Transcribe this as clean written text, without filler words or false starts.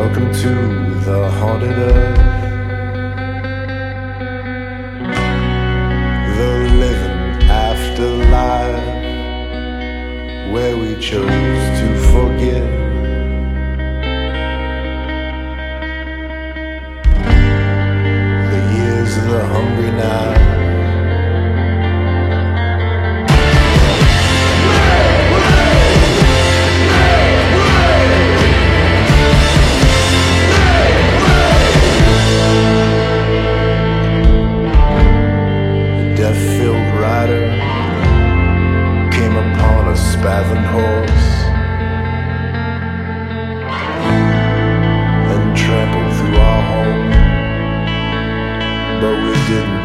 Welcome to the haunted earth, the living afterlife, where we chose to forget the years of the hungry night. Death-filled rider came upon a spavined horse and trampled through our home, but we didn't